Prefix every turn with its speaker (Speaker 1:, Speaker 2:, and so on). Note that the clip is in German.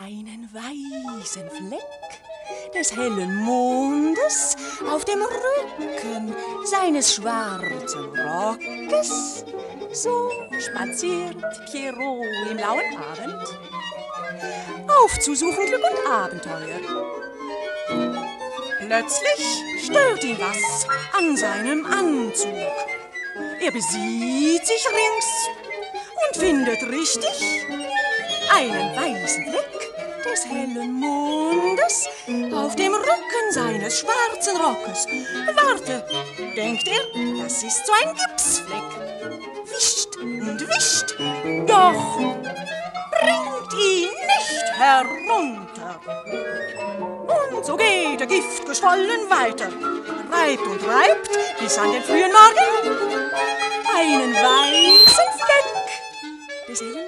Speaker 1: einen weißen Fleck des hellen Mondes auf dem Rücken seines schwarzen Rockes. So spaziert Pierrot im lauen Abend, aufzusuchen Glück und Abenteuer. Plötzlich stört ihn was an seinem Anzug. Er besieht sich rings und findet richtig einen weißen Fleck des hellen Mondes auf dem Rücken seines schwarzen Rockes. Warte, denkt er, das ist so ein Gipsfleck. Wischt und wischt, doch bringt ihn nicht herunter. Und so geht der giftgeschwollen weiter, reibt und reibt bis an den frühen Morgen einen weißen Fleck des hellen